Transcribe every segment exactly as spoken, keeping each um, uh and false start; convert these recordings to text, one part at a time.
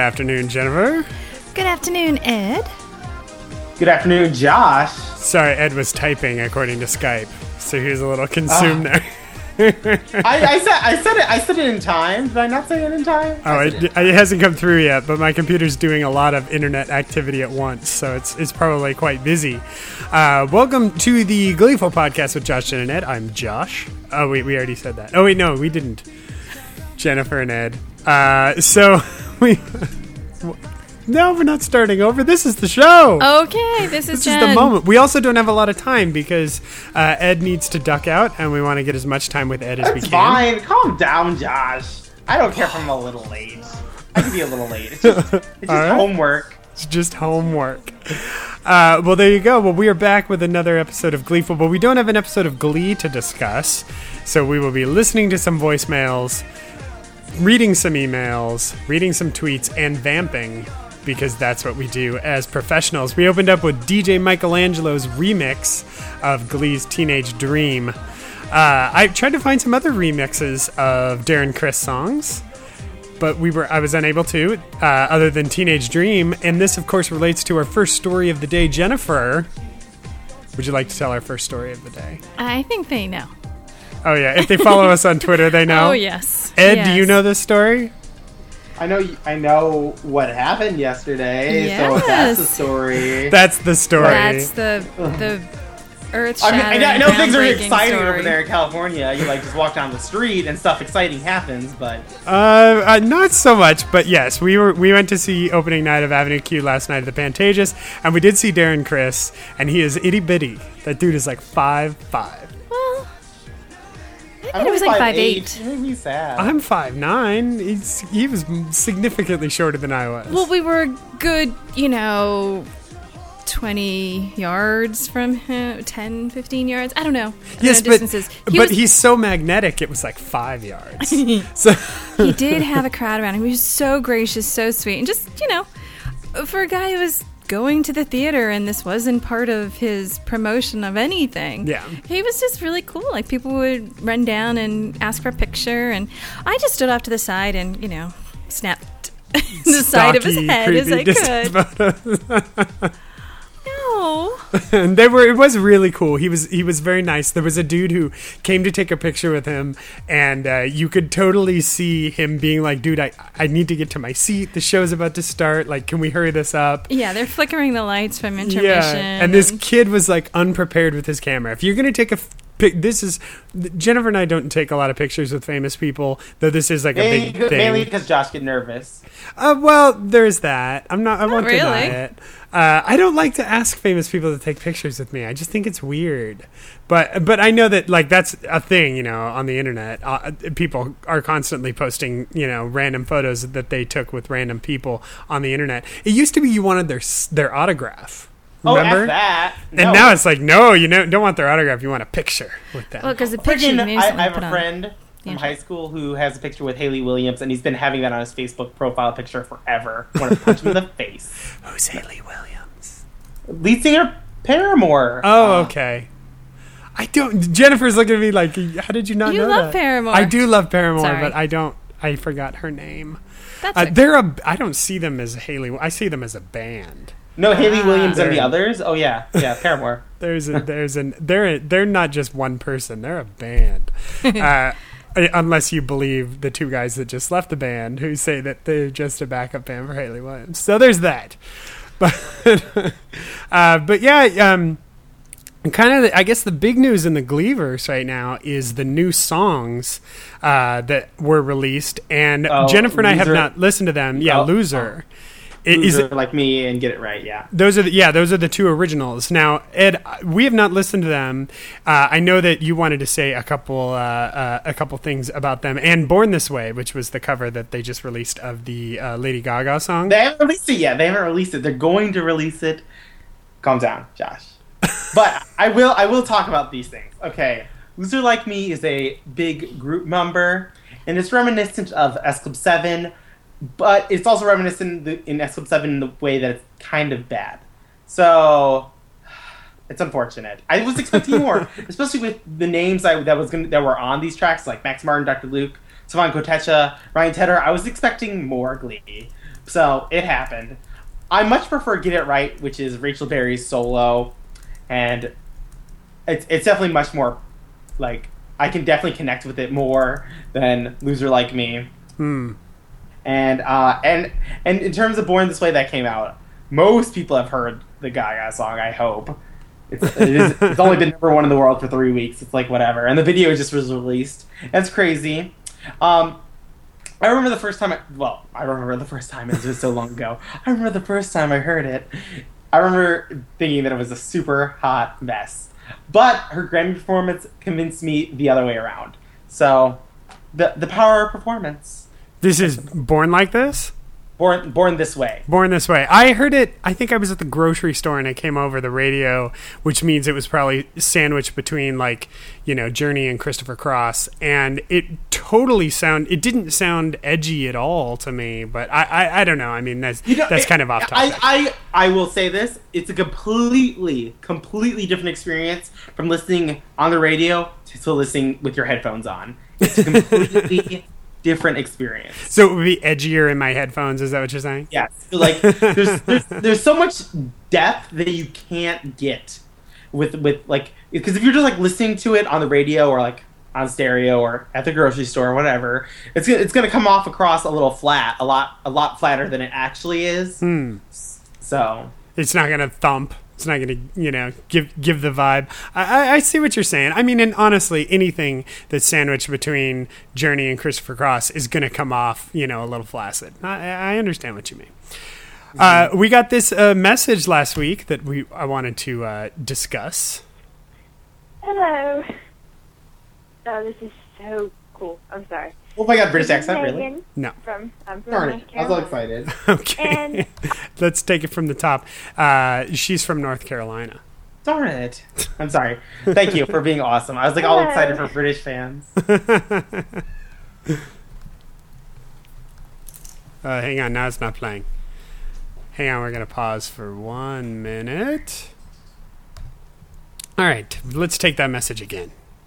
afternoon, Jennifer. Good afternoon, Ed. Good afternoon, Josh. Sorry, Ed was typing according to Skype, so he was a little consumed uh, there. I, I said I said it I said it in time. Did I not say it in time? Oh, it, it hasn't come through yet, but my computer's doing a lot of internet activity at once, so it's it's probably quite busy. Uh, welcome to the Gleeful Podcast with Josh, Jen, and Ed. I'm Josh. Oh, wait, we already said that. Oh, wait, no, we didn't. Jennifer and Ed. Uh, so, we... No, we're not starting over. This is the show. Okay, this is This Jen. is the moment. We also don't have a lot of time because uh, Ed needs to duck out, and we want to get as much time with Ed as That's we can. fine. Calm down, Josh. I don't care if I'm a little late. I can be a little late. It's just, it's just right. homework. It's just homework. Uh, well, there you go. Well, we are back with another episode of Gleeful, but we don't have an episode of Glee to discuss, so we will be listening to some voicemails, reading some emails, reading some tweets, and vamping, because that's what we do as professionals. We opened up with D J Michelangelo's remix of Glee's Teenage Dream. Uh, I tried to find some other remixes of Darren Criss songs, but we were I was unable to, uh, other than Teenage Dream. And this, of course, relates to our first story of the day. Jennifer, would you like to tell our first story of the day? I think they know. Oh, yeah. If they follow us on Twitter, they know. Oh, yes. Ed, yes. do you know this story? I know. I know what happened yesterday. Yes. So if that's the story. That's the story. That's the the earth I mean, shattering. I know, I know things are exciting story. over there in California. You like just walk down the street and stuff exciting happens, but Uh, uh, not so much, but yes, we were we went to see opening night of Avenue Q last night at the Pantages, and we did see Darren Criss, and he is itty bitty. That dude is like five five. Well, I I'm thought it was like five eight. eight. You made me sad. I'm five nine. He's he was significantly shorter than I was. Well, we were good, you know, twenty yards from him, ten, fifteen yards. I don't know. I don't yes, know but distances. He but was, he's so magnetic. It was like five yards. so he did have a crowd around him. He was so gracious, so sweet, and just, you know, for a guy who was going to the theater and this wasn't part of his promotion of anything. Yeah. He was just really cool. Like, people would run down and ask for a picture, and I just stood off to the side and, you know, snapped the side of his stocky, head as I creepy could. photos. No. And they were. It was really cool. He was. He was very nice. There was a dude who came to take a picture with him, and uh, you could totally see him being like, "Dude, I, I need to get to my seat. The show's about to start. Like, can we hurry this up?" Yeah, they're flickering the lights from intermission. Yeah. And this kid was like unprepared with his camera. If you're gonna take a f- pic, this is Jennifer and I don't take a lot of pictures with famous people, though this is like a mainly, big thing. mainly because Josh get nervous. Uh, well, there's that. I'm not. I won't really. deny it. Uh, I don't like to ask famous people to take pictures with me. I just think it's weird. But but I know that like that's a thing, you know, on the internet. Uh, people are constantly posting, you know, random photos that they took with random people on the internet. It used to be you wanted their their autograph. Remember? Oh, F that. And No. now it's like, no, you know, don't want their autograph. You want a picture with them. Well, because the picture Freaking, you I, instantly I have put a on. friend from Yeah. high school who has a picture with Haley Williams, and he's been having that on his Facebook profile picture forever. I want to punch him in the face. Who's Haley Williams? Lead singer Paramore. Oh, Uh, okay. I don't. Jennifer's looking at me like, how did you not You know love that? Paramore. I do love Paramore, Sorry. but I don't. I forgot her name. That's Uh, okay. they're a. I don't see them as Haley. I see them as a band. No, Haley Ah. Williams and the They're- others. Oh yeah, yeah, Paramore. There's a. There's an. They're. They're not just one person. They're a band. uh, unless you believe the two guys that just left the band, who say that they're just a backup band for Haley Williams. So there's that. But. uh, but yeah. Um, kind of, I guess the big news in the Gleeverse right now is the new songs uh, that were released, and Oh, Jennifer and I have Loser. not listened to them. Yeah, Oh, Loser. It- is Loser it, like me and get it right. Yeah. those are the, yeah, those are the two originals. Now, Ed, we have not listened to them. Uh, I know that you wanted to say a couple uh, uh, a couple things about them, and "Born This Way," which was the cover that they just released of the uh, Lady Gaga song. They haven't released it yet. They haven't released it. They're going to release it. Calm down, Josh. But I will. I will talk about these things. Okay. Loser Like Me is a big group number, and it's reminiscent of S Club seven. But it's also reminiscent in, in S Club seven in the way that it's kind of bad. So it's unfortunate. I was expecting more, especially with the names I, that was gonna, that were on these tracks, like Max Martin, Doctor Luke, Savan Kotecha, Ryan Tedder. I was expecting more Glee, So it happened. I much prefer Get It Right, which is Rachel Berry's solo, and it's it's definitely much more like I can definitely connect with it more than Loser Like Me. Hmm. And uh, and and in terms of Born This Way, that came out. Most people have heard the Gaga song. I hope it's it is, it's only been number one in the world for three weeks. It's like whatever, and the video just was released. That's crazy. Um, I remember the first time. I, well, I remember the first time. It was so long ago. I remember the first time I heard it. I remember thinking that it was a super hot mess. But her Grammy performance convinced me the other way around. So, the the power of performance. This is Born Like This? Born Born This Way. Born This Way. I heard it, I think I was at the grocery store and I came over the radio, which means it was probably sandwiched between, like, you know, Journey and Christopher Cross. And it totally sound, it didn't sound edgy at all to me, but I I, I don't know. I mean, that's, You know, that's it- kind of off topic. I, I, I will say this. It's a completely, completely different experience from listening on the radio to, to listening with your headphones on. It's a completely different experience. So it would be edgier in my headphones, is that what you're saying? Yes. So, like, there's, there's, there's so much depth that you can't get with, with like, because if you're just, like, listening to it on the radio or, like, on stereo or at the grocery store or whatever, it's gonna, it's going to come off across a little flat, a lot a lot flatter than it actually is. Hmm. So It's not going to thump. It's not going to, you know, give give the vibe. I, I, I see what you're saying. I mean, and honestly, anything that's sandwiched between Journey and Christopher Cross is going to come off, you know, a little flaccid. I, I understand what you mean. Uh, we got this uh, message last week that we I wanted to uh, discuss. Hello. Oh, this is so cool. I'm sorry. oh my god, British This is accent, really? Megan No. From, I'm from Darn North it, I was all Carolina. excited. Okay. And Let's take it from the top. Uh, she's from North Carolina. Darn it. I'm sorry. Thank you for being awesome. I was like all Hello. excited for British fans. Uh, hang on, now it's not playing. Hang on, we're going to pause for one minute. All right, let's take that message again.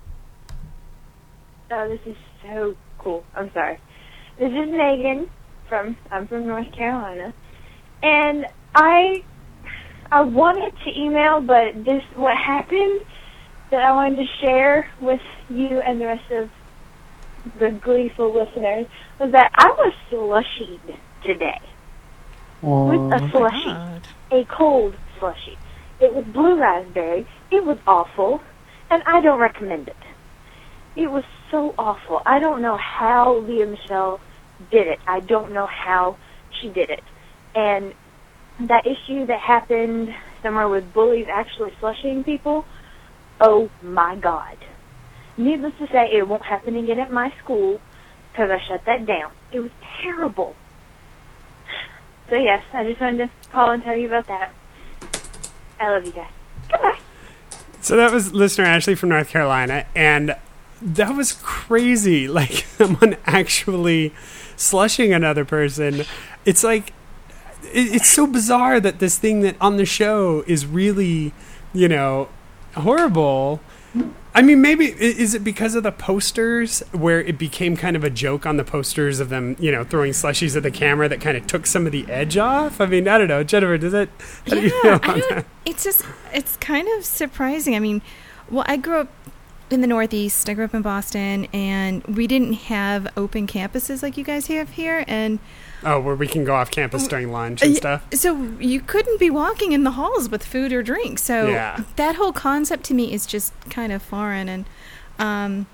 oh, this is so cool. I'm sorry. This is Megan from I'm from North Carolina, and I I wanted to email, but this what happened that I wanted to share with you and the rest of the gleeful listeners was that I was slushied today with a slushy, a cold slushy. It was blue raspberry. It was awful, and I don't recommend it. It was so awful. I don't know how Leah Michelle did it. I don't know how she did it. And that issue that happened somewhere with bullies actually slushing people, oh my God. Needless to say, it won't happen again at my school because I shut that down. It was terrible. So yes, I just wanted to call and tell you about that. I love you guys. Goodbye. So that was listener Ashley from North Carolina, and that was crazy. Like, someone actually slushing another person. It's like, it, it's so bizarre that this thing that on the show is really, you know, horrible. I mean, maybe, i- is it because of the posters where it became kind of a joke on the posters of them, you know, throwing slushies at the camera that kind of took some of the edge off? I mean, I don't know. Jennifer, does it, how do you feel Yeah, about I don't, that? it's just, it's kind of surprising. I mean, well, I grew up in the Northeast. I grew up in Boston, and we didn't have open campuses like you guys have here. And Oh, where we can go off campus during lunch and Uh, stuff? so you couldn't be walking in the halls with food or drink. So Yeah. that whole concept to me is just kind of foreign. And um,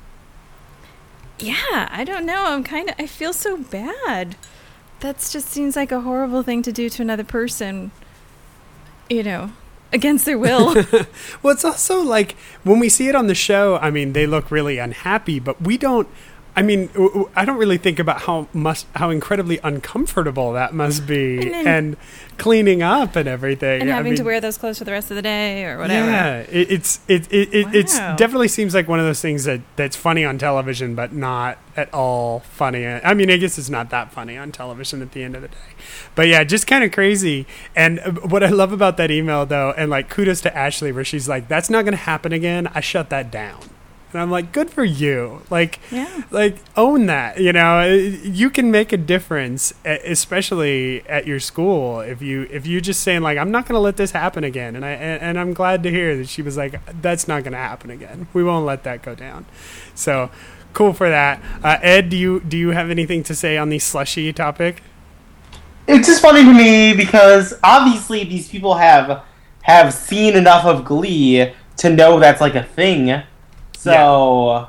yeah, I don't know. I'm kind of, I feel so bad. That just seems like a horrible thing to do to another person, you know, against their will. Well, it's also like when we see it on the show, I mean, they look really unhappy, but we don't. I mean, w- w- I don't really think about how must how incredibly uncomfortable that must be, And and, then- cleaning up and everything, and I having to mean, wear those clothes for the rest of the day or whatever. Yeah, it, it's it it, it it's Wow. definitely seems like one of those things that that's funny on television, but not at all funny. I mean, I guess it's not that funny on television at the end of the day, but yeah, just kind of crazy. And uh, what I love about that email, though, and like kudos to Ashley, where she's like, "That's not going to happen again. I shut that down." And I'm like, good for you. Like, Yeah. like own that. You know, you can make a difference, especially at your school. If you if you just saying like, I'm not going to let this happen again. And I and, and I'm glad to hear that she was like, that's not going to happen again. We won't let that go down. So cool for that. Uh, Ed, do you do you have anything to say on the slushy topic? It's just funny to me because obviously these people have have seen enough of Glee to know that's like a thing. So,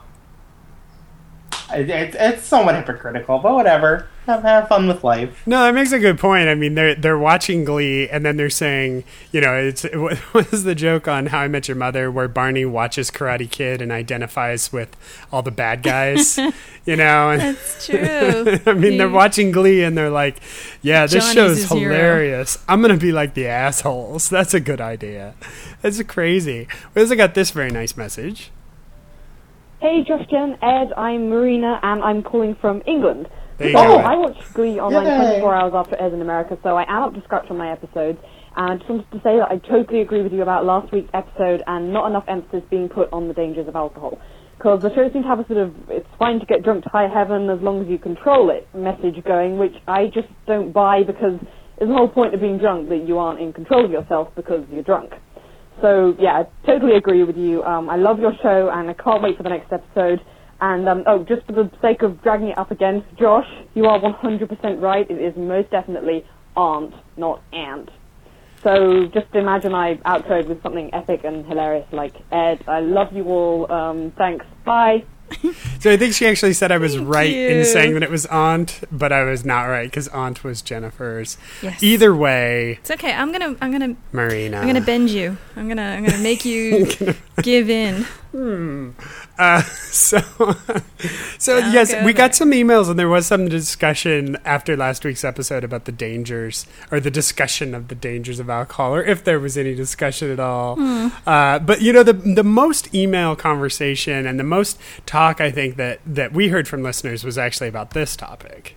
yeah. it, it, it's somewhat hypocritical, but whatever. Have, have fun with life. No, that makes a good point. I mean, they're they're watching Glee, and then they're saying, you know, it's what was the joke on How I Met Your Mother, where Barney watches Karate Kid and identifies with all the bad guys, you know? And, That's true. I mean, they're watching Glee, and they're like, yeah, this Johnny's show is his hero. hilarious. I'm gonna be like the assholes. That's a good idea. That's crazy. We also got this very nice message. Hey, Justin, Ed, I'm Marina, and I'm calling from England. There you So go. I watched Glee online Yay. twenty-four hours after it airs in America, so I am up to scratch on my episodes. And I just wanted to say that I totally agree with you about last week's episode and not enough emphasis being put on the dangers of alcohol. Because the show seems to have a sort of, it's fine to get drunk to high heaven as long as you control it message going, which I just don't buy because it's the whole point of being drunk that you aren't in control of yourself because you're drunk. So, yeah, I totally agree with you. Um, I love your show, and I can't wait for the next episode. And, um, oh, just for the sake of dragging it up again, Josh, you are one hundred percent right. It is most definitely aunt, not aunt. So just imagine I outroed with something epic and hilarious like, Ed, I love you all. Um, thanks. Bye. So I think she actually said I was Thank right in you. saying that it was Aunt, but I was not right because Aunt was Jennifer's. Yes. Either way, It's okay. I'm gonna I'm gonna Marina. I'm gonna bend you. I'm gonna I'm gonna make you give in. Hmm. Uh, so, so Sound yes, good. we got some emails, and there was some discussion after last week's episode about the dangers, or the discussion of the dangers of alcohol, or if there was any discussion at all. Hmm. Uh, but you know, the the most email conversation and the most talk I think that that we heard from listeners was actually about this topic.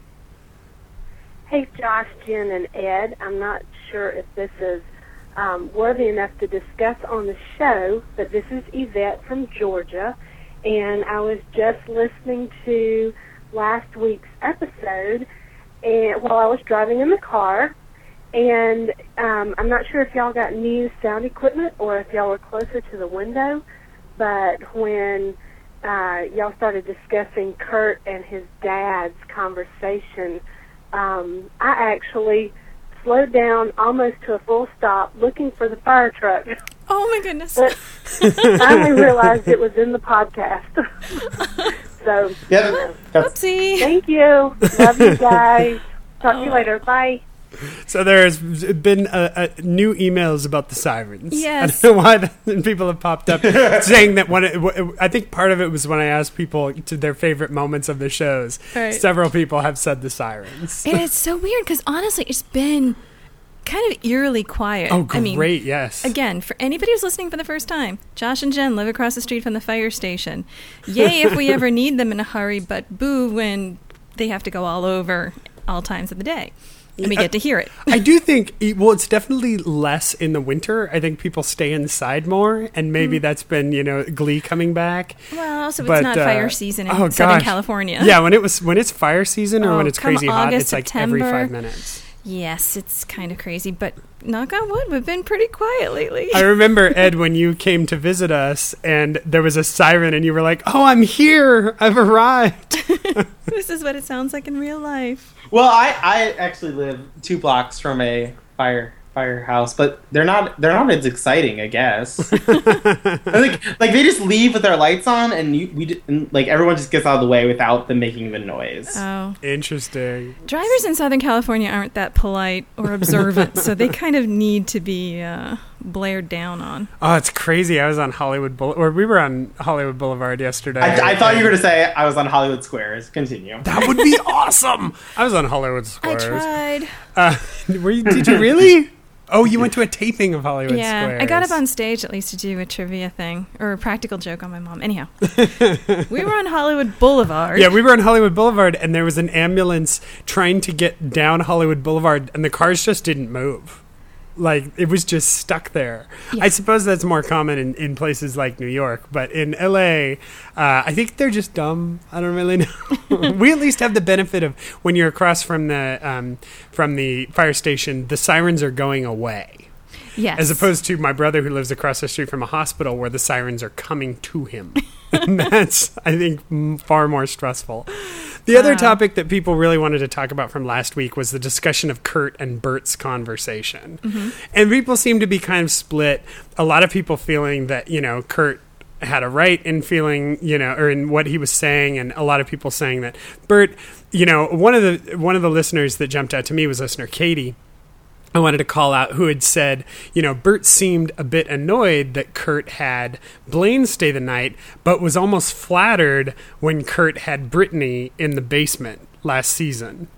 Hey, Josh, Jen, and Ed. I'm not sure if this is um, worthy enough to discuss on the show, but this is Yvette from Georgia, and I was just listening to last week's episode and while I was driving in the car, and um, I'm not sure if y'all got new sound equipment or if y'all were closer to the window, but when uh, y'all started discussing Kurt and his dad's conversation, Um, I actually slowed down almost to a full stop looking for the fire truck. Oh my goodness. But finally realized it was in the podcast. So, Yeah, that's, Whoopsie. thank you. Love you guys. Talk to you later. Bye. So there's been uh, uh, new emails about the sirens. Yes. I don't know why the, people have popped up saying that when it, w- I think part of it was when I asked people to their favorite moments of the shows. Right. Several people have said the sirens. And it's so weird because honestly, it's been kind of eerily quiet. Oh, great! I mean, yes. again, for anybody who's listening for the first time, Josh and Jen live across the street from the fire station. Yay if we ever need them in a hurry, but boo when they have to go all over all times of the day. And we get to hear it. I do think, it- well, it's definitely less in the winter. I think people stay inside more, and maybe that's been, you know, Glee coming back. Well, also it's But, not uh, fire season in oh, Southern gosh. California. Yeah, when it was when it's fire season or Oh, when it's come crazy hot, August, it's like every September. five minutes. Yes, it's kind of crazy, but knock on wood, we've been pretty quiet lately. I remember, Ed, when you came to visit us and there was a siren and you were like, oh, I'm here. I've arrived. This is what it sounds like in real life. well, I, I actually live two blocks from a fire firehouse, but they're not they're not as exciting, I guess. I think like they just leave with their lights on, and you, we just, and, like everyone just gets out of the way without them making the noise. Oh. Interesting. Drivers in Southern California aren't that polite or observant, so they kind of need to be uh, blared down on. Oh, it's crazy. I was on Hollywood Boulevard, or we were on Hollywood Boulevard yesterday. I, I thought you were going to say I was on Hollywood Squares. Continue. That would be awesome. I was on Hollywood I Squares. tried. Uh, were you, did you really? Oh, you went to a taping of Hollywood yeah, Squares. I got up on stage at least to do a trivia thing or a practical joke on my mom. Anyhow, we were on Hollywood Boulevard. Yeah, we were on Hollywood Boulevard, and there was an ambulance trying to get down Hollywood Boulevard, and the cars just didn't move. Like, it was just stuck there. Yeah. I suppose that's more common in, in places like New York, but in L A, uh, I think they're just dumb. I don't really know. We at least have the benefit of when you're across from the um, from the fire station, the sirens are going away. Yes. As opposed to my brother who lives across the street from a hospital where the sirens are coming to him. And that's, I think, m- far more stressful. The other Wow. topic that people really wanted to talk about from last week was the discussion of Kurt and Bert's conversation. Mm-hmm. And people seem to be kind of split. A lot of people feeling that, you know, Kurt had a right in feeling, you know, or in what he was saying, and a lot of people saying that Bert, you know, one of the one of the listeners that jumped out to me was listener Katie. I wanted to call out, who had said, you know, Bert seemed a bit annoyed that Kurt had Blaine stay the night, but was almost flattered when Kurt had Brittany in the basement last season.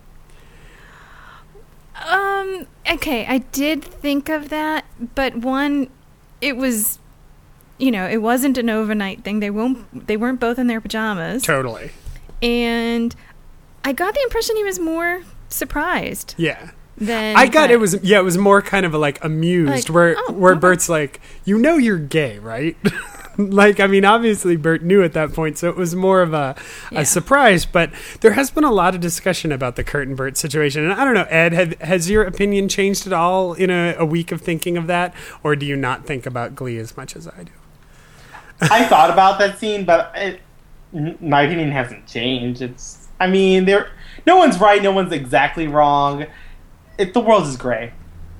Um, okay, I did think of that, but one, it was, you know, it wasn't an overnight thing. They won't, they weren't both in their pajamas. Totally. And I got the impression he was more surprised. Yeah. Than I got but- it was yeah it was more kind of like amused Like, where oh, where okay. Bert's like, you know, you're gay, right? Like, I mean, obviously Bert knew at that point, so it was more of a, Yeah. a surprise. But there has been a lot of discussion about the Kurt and Bert situation, and I don't know, Ed, have, has your opinion changed at all in a, a week of thinking of that, or do you not think about Glee as much as I do? I thought about that scene, but it, n- my opinion hasn't changed. It's, I mean, there, no one's right, no one's exactly wrong. It, the world is gray.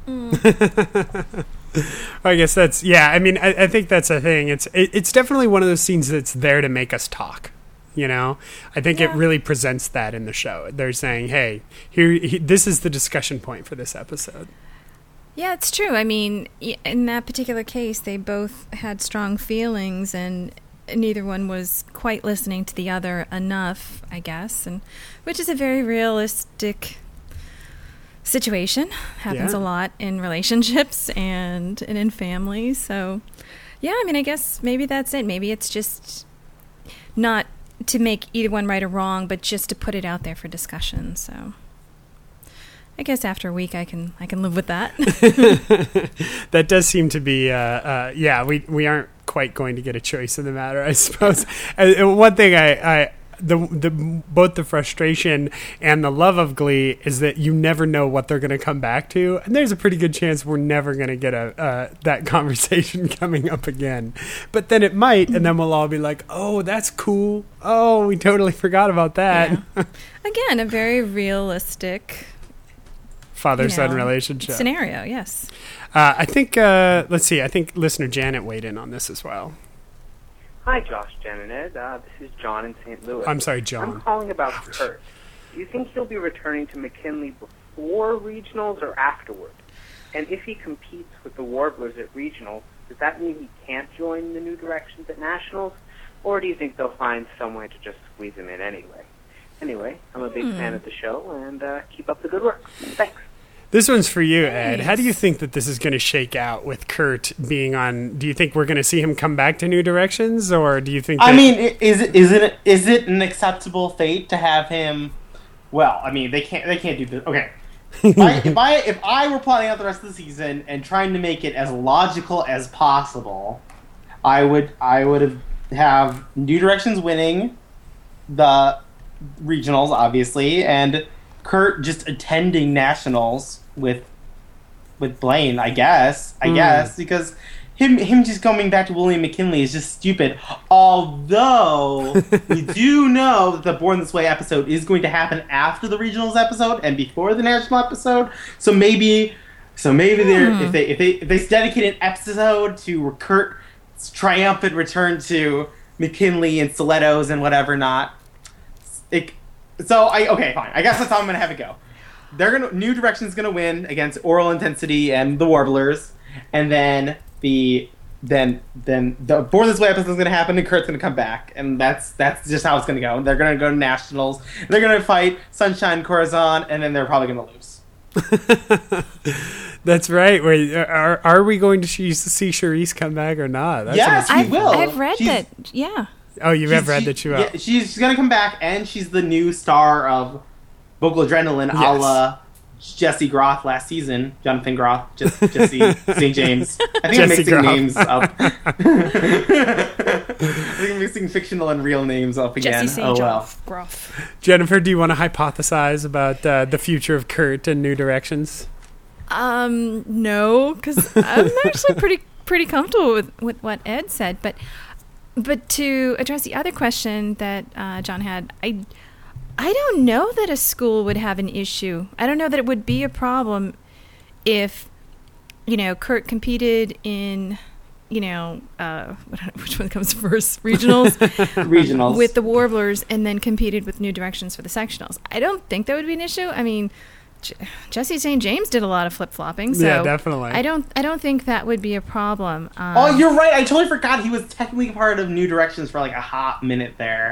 I guess that's yeah. I mean, I, I think that's a thing. It's it, it's definitely one of those scenes that's there to make us talk. You know, I think it Yeah. really presents that in the show. They're saying, "Hey, here, he, this is the discussion point for this episode." Yeah, it's true. I mean, y- in that particular case, they both had strong feelings, and neither one was quite listening to the other enough, I guess, and which is a very realistic situation. Happens Yeah. a lot in relationships and, and in families. So, yeah, I mean, I guess maybe that's it. Maybe it's just not to make either one right or wrong, but just to put it out there for discussion. So, I guess after a week, I can I can live with that. That does seem to be, uh, uh, yeah. We we aren't quite going to get a choice in the matter, I suppose. And, and one thing I. I The, the both the frustration and the love of Glee is that you never know what they're going to come back to, and there's a pretty good chance we're never going to get a uh, that conversation coming up again. But then it might, and then we'll all be like, "Oh, that's cool. Oh, we totally forgot about that." Yeah. Again, a very realistic Father-son you know, relationship scenario. Yes. Uh, I think. Uh, let's see. I think listener Janet weighed in on this as well. Hi, Josh, Jen, and Ed. Uh, this is John in Saint Louis. I'm sorry, I'm John. calling about Kurt. Do you think he'll be returning to McKinley before regionals or afterward? And if he competes with the Warblers at regionals, does that mean he can't join the New Directions at nationals? Or do you think they'll find some way to just squeeze him in anyway? Anyway, I'm a big Hmm. fan of the show, and uh, keep up the good work. Thanks. This one's for you, Ed. How do you Nice. think that this is going to shake out with Kurt being on? Do you think we're going to see him come back to New Directions, or do you think? I that- mean, i- is it is it is it an acceptable fate to have him? Well, I mean, they can't they can't do this. Okay, if I, if I if I were plotting out the rest of the season and trying to make it as logical as possible, I would I would have have New Directions winning the regionals, obviously, and Kurt just attending nationals with with Blaine. I guess I Mm. guess because. Him, him just coming back to William McKinley is just stupid. Although we do know that the Born This Way episode is going to happen after the regionals episode and before the national episode, so maybe, so maybe they're if they if they if they dedicate an episode to Kurt's triumphant return to McKinley and stilettos and whatever not. It, so I okay fine. I guess that's how I'm gonna have it go. They're gonna New Direction's gonna win against Oral Intensity and the Warblers, and then. The then then the Born This Way episode is going to happen and Kurt's going to come back, and that's that's just how it's going to go. They're going to go to nationals. They're going to fight Sunshine Corazon, and then they're probably going to lose. That's right. Wait, are are we going to see, see Charisse come back or not? That's Yes, what She I've, will. I've read She's- that. Yeah. oh, you have read she, that you yeah, she's, she's going to come back, and she's the new star of Vocal Adrenaline, a Yes. la Jesse Groth last season. Jonathan Groth, just Jesse Saint James. I think I'm Jesse mixing Groth. names up. I think I'm mixing fictional and real names up again. Jesse Oh Saint well. Groff. Jennifer, do you want to hypothesize about uh, the future of Kurt and New Directions? Um, no, because I'm actually pretty pretty comfortable with, with what Ed said. But but to address the other question that uh, John had, I I don't know that a school would have an issue. I don't know that it would be a problem if, you know, Kurt competed in, you know, uh, which one comes first? Regionals? Regionals. With the Warblers, and then competed with New Directions for the sectionals. I don't think that would be an issue. I mean, J- Jesse Saint James did a lot of flip flopping, so Yeah, definitely. I don't. I don't think that would be a problem. Um, Oh, you're right. I totally forgot he was technically part of New Directions for like a hot minute there.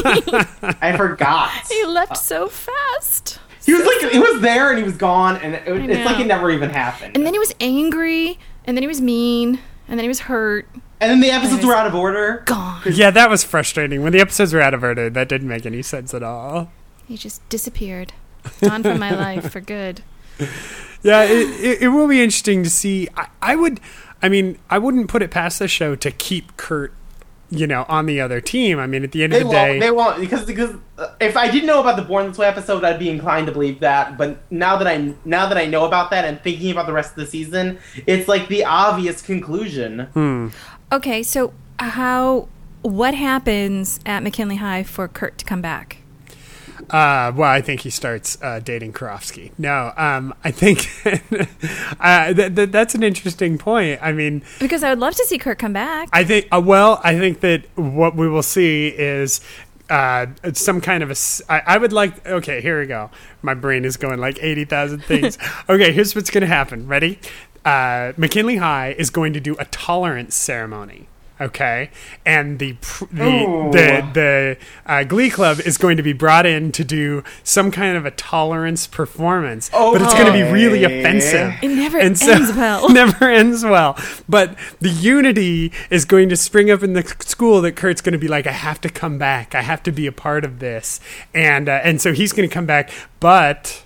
I forgot. he left so fast, He was like, he was there and he was gone, and it, I it's like know. it never even happened. and then he was angry, and then he was mean, and then he was hurt. And then the episodes was were out of order. Gone. Yeah, that was frustrating. When the episodes were out of order, that didn't make any sense at all. He just disappeared, gone from my life for good. Yeah, it, it, it will be interesting to see. I, I would, I mean, I wouldn't put it past the show to keep Kurt, you know, on the other team. I mean, at the end They of the won't. day, They won't because because uh, if I didn't know about the Born This Way episode, I'd be inclined to believe that. But now that I now that I know about that and thinking about the rest of the season, it's like the obvious conclusion. Hmm. Okay, so how? What happens at McKinley High for Kurt to come back? Uh, well, I think he starts uh, dating Karofsky. No, um, I think uh, th- th- that's an interesting point. I mean, Because I would love to see Kurt come back. I think, uh, well, I think that what we will see is uh, some kind of a. s- I, I would like. Okay, here we go. My brain is going like eighty thousand things. Okay, here's what's going to happen. Ready? Uh, McKinley High is going to do a tolerance ceremony. Okay, and the pr- the Ooh. the, the uh, Glee Club is going to be brought in to do some kind of a tolerance performance, but it's going to be really Okay. offensive. It never And so- ends well. never ends well. But the unity is going to spring up in the school that Kurt's going to be like, I have to come back. I have to be a part of this, and uh, and so he's going to come back, but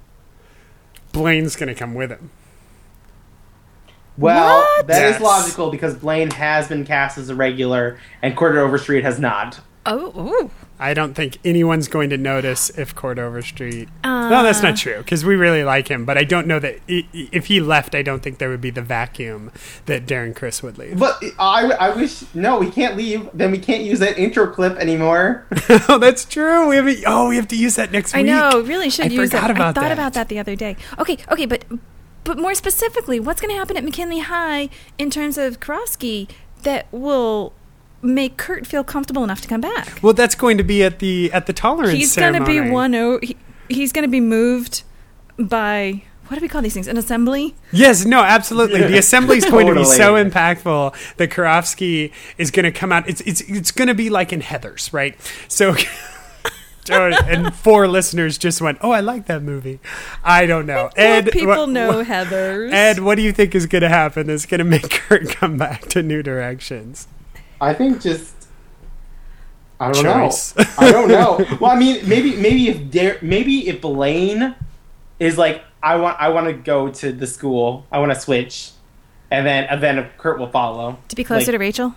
Blaine's going to come with him. Well, What? that is Yes. logical because Blaine has been cast as a regular and Court Overstreet has not. Oh, ooh. I don't think anyone's going to notice if Court Overstreet. Uh, no, that's not true because we really like him. But I don't know that i- i- if he left, I don't think there would be the vacuum that Darren Criss would leave. But I, I wish no, we can't leave. Then we can't use that intro clip anymore. Oh, that's true. We have a, oh, we have to use that next I week. know. Really should I use forgot that. about I thought that. about that the other day. Okay, okay, but but more specifically, what's going to happen at McKinley High in terms of Karofsky that will make Kurt feel comfortable enough to come back? Well, that's going to be at the at the tolerance He's going ceremony. to be one. O- he, he's going to be moved by what do we call these things? An assembly? Yes, no, absolutely. The assembly is going to be Totally. so impactful that Karofsky is going to come out. It's it's it's going to be like in Heathers, right? So. And four listeners just went, "Oh, I like that movie." I don't know. More Ed, people what- know what- Heathers. Ed, what do you think is going to happen that's going to make Kurt come back to New Directions? I think just I don't Choice. know. I don't know. Well, I mean, maybe maybe if Dar- maybe if Blaine is like, I want I want to go to the school. I want to switch, and then and then Kurt will follow. to be closer like- to Rachel?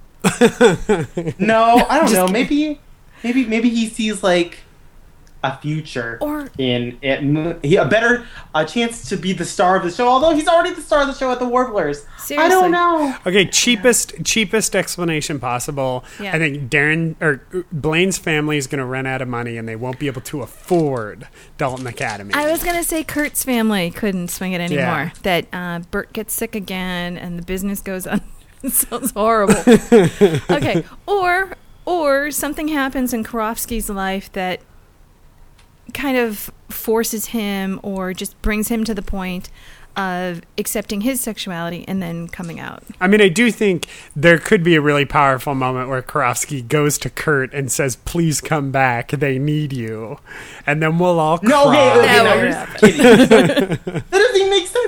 No, I don't Just know. kidding. Maybe maybe maybe he sees like a future Or in it. He a better a chance to be the star of the show. Although he's already the star of the show at the Warblers. I seriously? don't know. Okay, cheapest cheapest explanation possible. Yeah. I think Darren or Blaine's family is going to run out of money and they won't be able to afford Dalton Academy. I was going to say Kurt's family couldn't swing it anymore. Yeah. That uh, Bert gets sick again and the business goes on. It sounds horrible. Okay, or or something happens in Karofsky's life that kind of forces him or just brings him to the point of accepting his sexuality and then coming out. I mean, I do think there could be a really powerful moment where Karofsky goes to Kurt and says, "Please come back. They need you," and then we'll all cry. No, okay, okay, That now won't you're happen. kidding. That doesn't even make sense.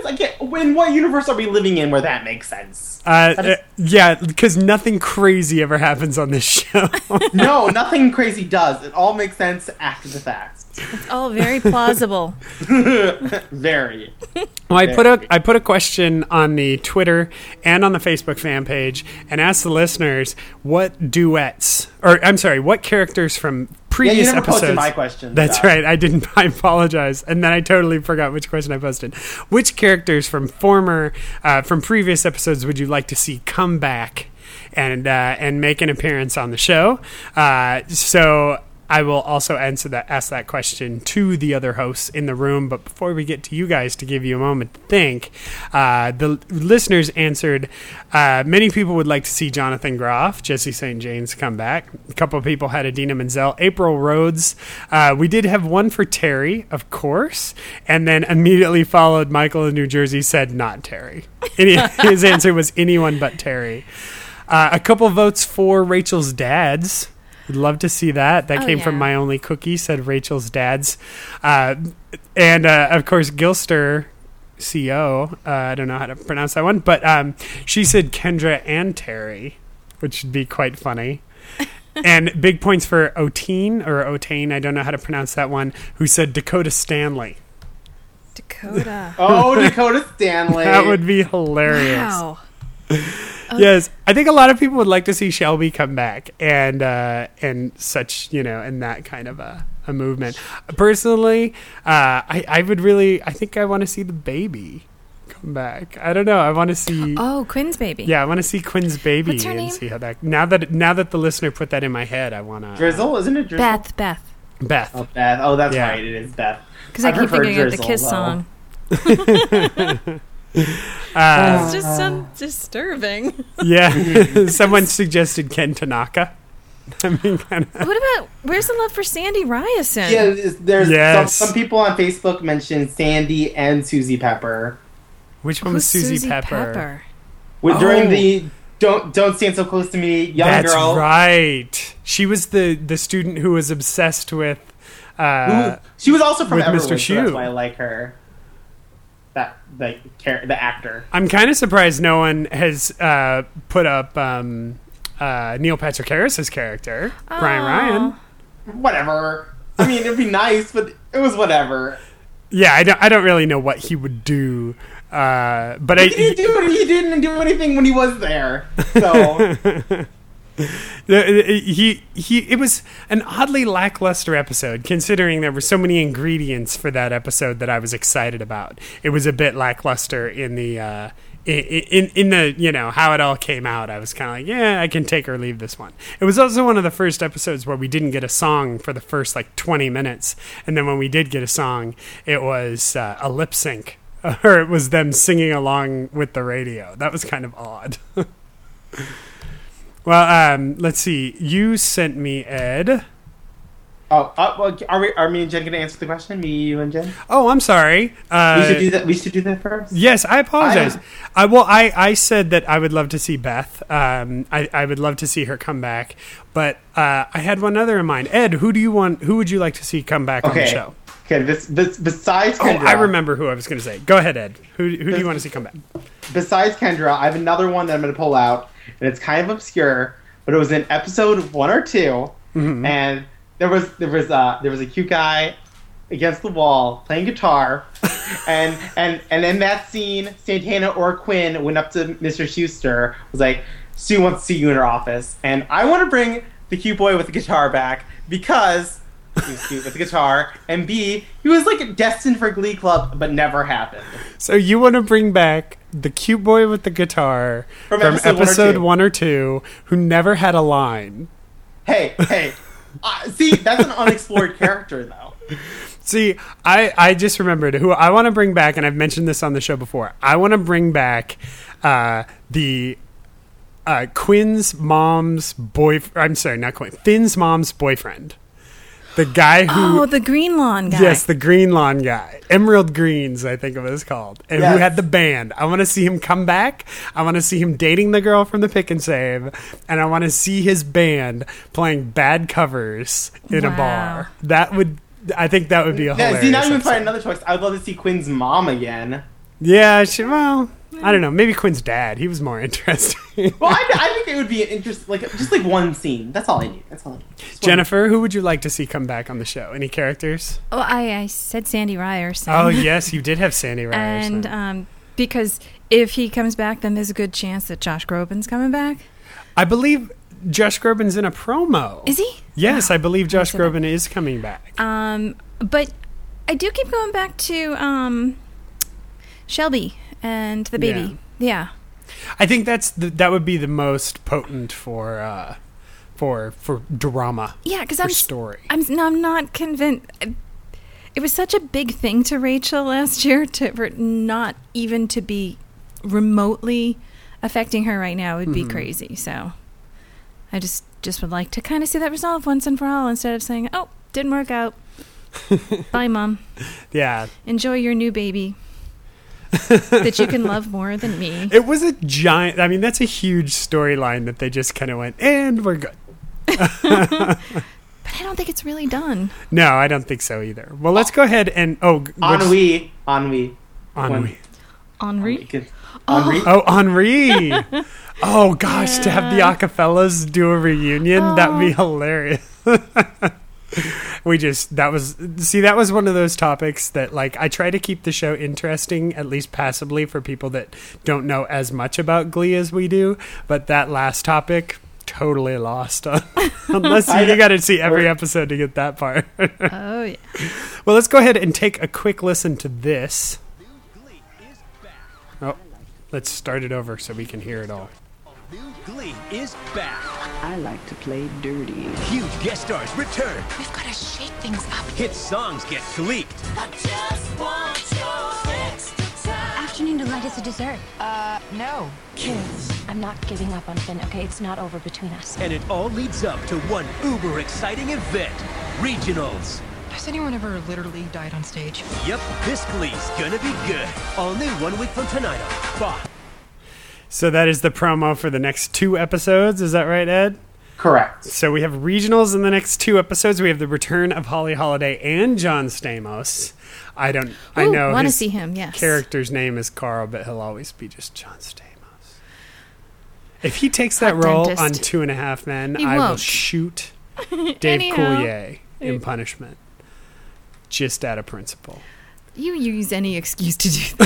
sense. I get. In what universe are we living in where that makes sense? Uh, That is- uh, yeah, because nothing crazy ever happens on this show. No, nothing crazy does. It all makes sense after the fact. It's all very plausible. Very. Well, I put a I put a question on the Twitter and on the Facebook fan page and asked the listeners what duets, or I'm sorry, what characters from Yeah, previous you never episodes. posted my question. That's so. right. I didn't. I apologize, and then I totally forgot which question I posted. Which characters from former, uh, from previous episodes would you like to see come back and uh, and make an appearance on the show? Uh, so. I will also answer that, ask that question to the other hosts in the room. But before we get to you guys, to give you a moment to think, uh, the listeners answered. Uh, many people would like to see Jonathan Groff, Jesse Saint James come back. A couple of people had Adina Menzel, April Rhodes. Uh, we did have one for Terry, of course, and then immediately followed. Michael in New Jersey said not Terry. Any, his answer was anyone but Terry. Uh, a couple votes for Rachel's dads. Would love to see that. That Oh, came yeah. from My Only Cookie, said Rachel's dad's. Uh, and, uh, of course, Gilster, C O, uh, I don't know how to pronounce that one, but um, she said Kendra and Terry, which would be quite funny. And big points for Otine, or Otane, I don't know how to pronounce that one, who said Dakota Stanley. Dakota. Oh, Dakota Stanley. That would be hilarious. Wow. Yes, I think a lot of people would like to see Shelby come back and uh, and such, you know, and that kind of a, a movement. Personally, uh, I I would really, I think I want to see the baby come back. I don't know. I want to see. Oh, Quinn's baby. Yeah, I want to see Quinn's baby What's her and name? see how that. Now that now that the listener put that in my head, I want to. Drizzle, isn't it Drizzle? Beth, Beth. Beth. Oh, Beth. Oh, that's Yeah. right. It is Beth. Because I I've keep heard thinking of the Drizzle, Kiss though. song. Uh, It's just so disturbing. yeah, someone suggested Ken Tanaka. I mean, kind of. What about, where's the love for Sandy Ryerson? Yeah, there's there's Yes. some, some people on Facebook mentioned Sandy and Susie Pepper. Which one was Who's Susie, Susie Pepper? Pepper? With, Oh. During the Don't Don't Stand So Close to Me, young That's girl. right. She was the the student who was obsessed with. Uh, Who- she was also from with Mister Everwood, so that's Shue. why I like her. That the char- the actor. I'm kind of surprised no one has uh, put up um, uh, Neil Patrick Harris's character, Brian Aw. Ryan. Whatever. I mean, it'd be nice, but it was whatever. Yeah, I don't. I don't really know what he would do, uh, but I. He didn't, do, he didn't do anything when he was there. So The- he he it was an oddly lackluster episode, considering there were so many ingredients for that episode that I was excited about. It was a bit lackluster in the uh in, in in the, you know, how it all came out. I was kind of like, yeah, I can take or leave this one. It was also one of the first episodes where we didn't get a song for the first like twenty minutes, and then when we did get a song, it was uh, a lip sync, or it was them singing along with the radio. That was kind of odd. Well, um, let's see. You sent me, Ed. Oh, uh, well, are we? Are me and Jen going to answer the question? Me, you, and Jen. Oh, I'm sorry. Uh, we should do that. We should do that first. Yes, I apologize. I- I, well, I, I said that I would love to see Beth. Um, I, I would love to see her come back. But uh, I had one other in mind. Ed, who do you want? Who would you like to see come back on the Okay. show? Okay. This, this besides Oh, Kendra, I remember who I was going to say. Go ahead, Ed. Who, who do you want to see come back? Besides Kendra, I have another one that I'm going to pull out, and it's kind of obscure, but it was in episode one or two, Mhm. and there was there was uh there was a cute guy against the wall playing guitar, and and and in that scene, Santana or Quinn went up to Mister Schuster, was like, "Sue wants to see you in her office," and I want to bring the cute boy with the guitar back because he was cute with the guitar, and B, he was like destined for Glee Club, but never happened. So you want to bring back the cute boy with the guitar From from, episode one or episode two. one or two, who never had a line. Hey, hey. Uh, see, that's an unexplored character, though. See, I, I just remembered who I want to bring back, and I've mentioned this on the show before. I want to bring back uh, the uh, Quinn's mom's boyfriend. I'm sorry, not Quinn. Finn's mom's boyfriend. The guy who... Oh, the Green Lawn guy. Yes, the Green Lawn guy. Emerald Greens, I think it was called. And who Yes. had the band. I want to see him come back. I want to see him dating the girl from the Pick and Save. And I want to see his band playing bad covers in a Wow. bar. That would... I think that would be a Yeah, hilarious see, now you can episode. find another choice. I would love to see Quinn's mom again. Yeah, she, well, I don't know. Maybe Quinn's dad. He was more interesting. Well, I, I think it would be an interest, like just like one scene. That's all I need. That's all I need. Just one. Jennifer, who would you like to see come back on the show? Any characters? Oh, I, I said Sandy Ryerson. Oh, yes, you did have Sandy Ryerson. And um, because if he comes back, then there's a good chance that Josh Groban's coming back. I believe Josh Groban's in a promo. Is he? Yes, Wow. I believe Josh That's Groban is coming back. Um, but I do keep going back to um, Shelby and the baby. Yeah. I think that's the, that would be the most potent for uh, for for drama. Yeah, because for I'm story. I'm no, I'm not convinced. It was such a big thing to Rachel last year to for it not even to be remotely affecting her right now would be Mhm. crazy. So I just just would like to kind of see that resolve once and for all instead of saying, "Oh, didn't work out. Bye, Mom. Yeah. Enjoy your new baby that you can love more than me." It was a giant. I mean, that's a huge storyline that they just kind of went, and we're good. But I don't think it's really done. No, I don't think so either. Well, let's go ahead and oh, g- what's- Ennui, ennui, Henri. Henri? Henri. Oh, Henri. Oh gosh, to have the Yeah. acapellas do a reunion, that would be Oh. hilarious. We just that was see that was one of those topics that like I try to keep the show interesting, at least passively, for people that don't know as much about Glee as we do. But that last topic, totally lost on, unless you, you got to see every episode to get that part. Oh, yeah. Well, let's go ahead and take a quick listen to this. Oh, let's start it over so we can hear it all. New Glee is back. I like to play dirty. Huge guest stars return. We've got to shake things up. Hit songs get gleeked. I just want your extra time. Afternoon delight is a dessert. Uh, no. Kiss. I'm not giving up on Finn, okay? It's not over between us. And it all leads up to one uber exciting event. Regionals. Has anyone ever literally died on stage? Yep, this Glee's gonna be good. All new one week from tonight on Fox. So that is the promo for the next two episodes. Is that right, Ed? Correct. So we have regionals in the next two episodes. We have the return of Holly Holiday and John Stamos. I don't. I Ooh, know wanna his see him, yes. character's name is Carl, but he'll always be just John Stamos. If he takes that Hot role dentist. on Two and a Half Men, He I will won't. shoot Dave Anyhow. Coulier in punishment, just out of principle. You use any excuse to do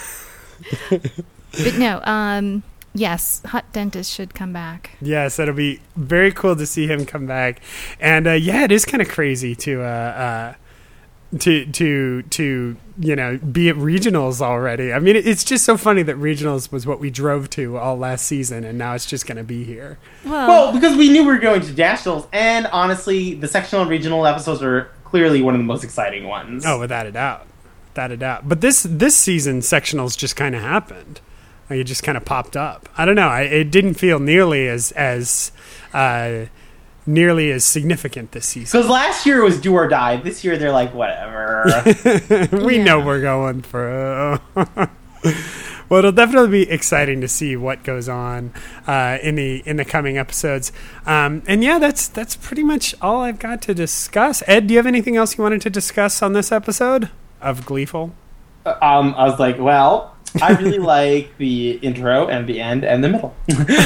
that. But no, um, yes, Hot Dentist should come back. Yes, that'll be very cool to see him come back. And uh, yeah, it is kind of crazy to uh, uh, to to to you know be at regionals already. I mean, it- it's just so funny that regionals was what we drove to all last season, and now it's just going to be here. Well, Well, because we knew we were going to nationals, and honestly, the sectional and regional episodes are clearly one of the most exciting ones. Oh, without a doubt, without a doubt. But this this season, sectionals just kind of happened. Like it just kind of popped up. I don't know. I, it didn't feel nearly as as uh, nearly as significant this season. Because last year it was do or die. This year they're like, whatever. We Yeah. know we're going for. Well, it'll definitely be exciting to see what goes on uh, in the in the coming episodes. Um, and yeah, that's that's pretty much all I've got to discuss. Ed, do you have anything else you wanted to discuss on this episode of Gleeful? um, I was like, well, I really like the intro and the end and the middle.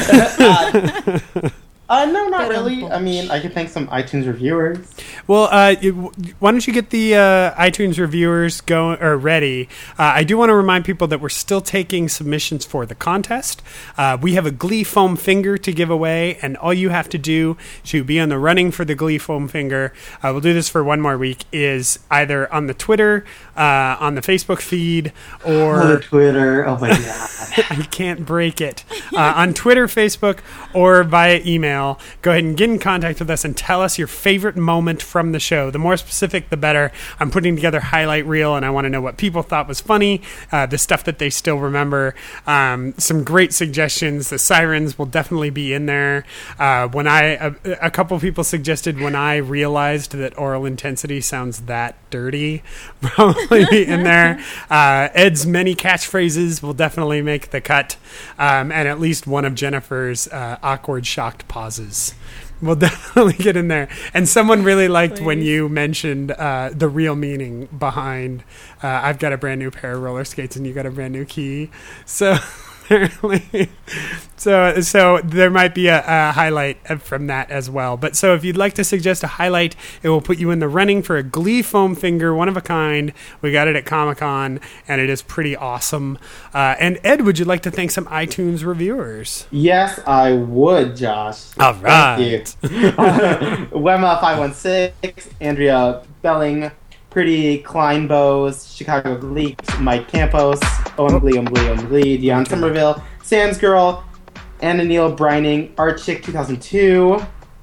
uh, uh, no, not really. I mean, I could thank some iTunes reviewers. Well, uh, you- why don't you get the uh, iTunes reviewers going or ready? Uh, I do want to remind people that we're still taking submissions for the contest. Uh, we have a Glee foam finger to give away, and all you have to do to be on the running for the Glee foam finger, uh, we'll do this for one more week, is either on the Twitter, uh, on the Facebook feed, or Or Twitter. Oh my god. I can't break it. Uh, on Twitter, Facebook, or via email, go ahead and get in contact with us and tell us your favorite moment from the show. The more specific, the better. I'm putting together highlight reel, and I want to know what people thought was funny, uh, the stuff that they still remember. Um, some great suggestions. The sirens will definitely be in there. Uh, when I a, a couple people suggested when I realized that oral intensity sounds that dirty, probably be in there. Uh, Ed's many catchphrases will definitely make the cut, um, and at least one of Jennifer's uh, awkward, shocked pauses We'll definitely get in there. And someone really liked Please. when you mentioned uh, the real meaning behind uh, I've got a brand new pair of roller skates and you got a brand new key. So apparently, so so there might be a, a highlight from that as well. But so if you'd like to suggest a highlight, it will put you in the running for a Glee foam finger, one of a kind. We got it at Comic-Con, and it is pretty awesome. Uh, and Ed, would you like to thank some iTunes reviewers? Yes, I would, Josh. All right. Thank you. Wemma five one six, Andrea Belling, Pretty Kleinbos, Chicago Gleeks, Mike Campos, Owen Glee, Owen Glee, Owen Glee, Dion Somerville, Sans Girl, Anna Neal Brining, Artchick two thousand two,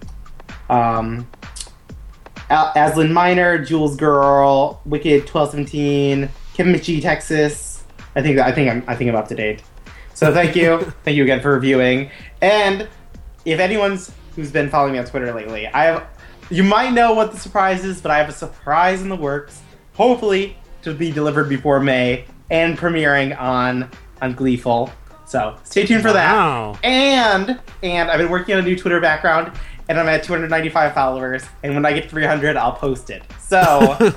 um, Al- Aslyn Minor, Jules Girl, Wicked twelve seventeen, Kevin Mitchie, Texas. I think that I think I'm I think I'm up to date. So thank you, thank you again for reviewing. And if anyone's who's been following me on Twitter lately, I have. You might know what the surprise is, but I have a surprise in the works. Hopefully, to be delivered before May and premiering on on Gleeful. So stay tuned for Wow. that. And and I've been working on a new Twitter background, and I'm at two hundred ninety-five followers. And when I get three hundred, I'll post it. So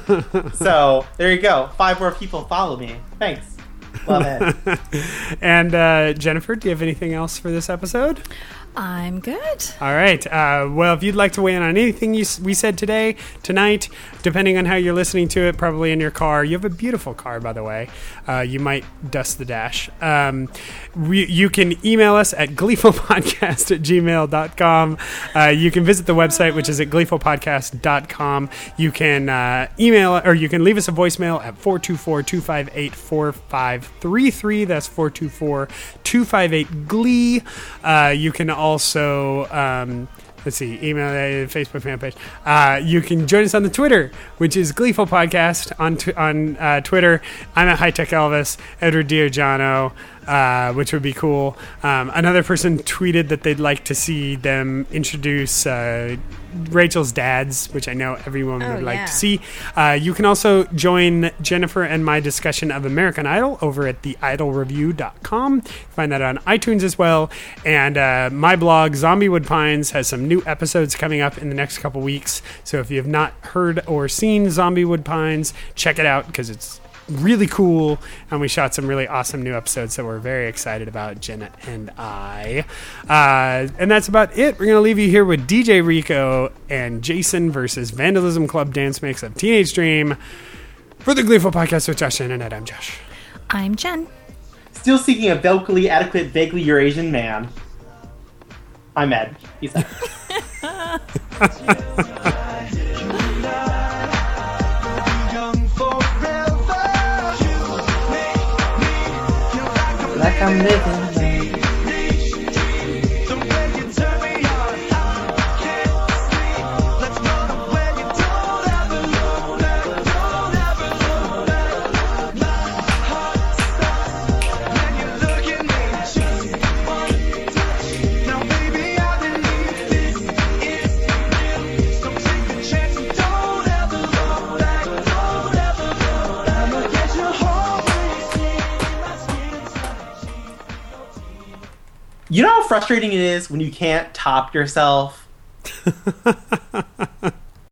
so there you go. Five more people follow me. Thanks. Love it. And uh, Jennifer, do you have anything else for this episode? I'm good. All right. Uh, well, if you'd like to weigh in on anything you, we said today, tonight, depending on how you're listening to it, probably in your car. You have a beautiful car, by the way. Uh, you might dust the dash. Um, we, you can email us at gleefulpodcast at gmail dot com. Uh, you can visit the website, which is at gleefulpodcast dot com. You can uh, email, or you can leave us a voicemail at four two four, two five eight, four five three three. That's four two four, two five eight, GLEE. Uh, you can also, um, let's see, email, uh, Facebook fan page. Uh, you can join us on the Twitter, which is Gleeful Podcast on t- on uh, Twitter. I'm at High Tech Elvis, Edward Diogiano, uh, which would be cool. Um, another person tweeted that they'd like to see them introduce uh, Rachel's dads, which I know everyone Oh, would like yeah. to see. Uh, you can also join Jennifer and my discussion of American Idol over at the idol review dot com. Find that on iTunes as well. And uh, my blog, Zombie Wood Pines, has some new episodes coming up in the next couple weeks. So if you have not heard or seen Zombie Wood Pines, check it out because it's really cool, and we shot some really awesome new episodes that we're very excited about, Jenna and I. Uh, and that's about it. We're going to leave you here with D J Rico and Jason versus Vandalism Club Dance Mix of Teenage Dream for the Gleeful Podcast with Josh and Ed. I'm Josh. I'm Jen. Still seeking a vocally adequate, vaguely Eurasian man. I'm Ed. Peace out. Like I'm living. You know how frustrating it is when you can't top yourself?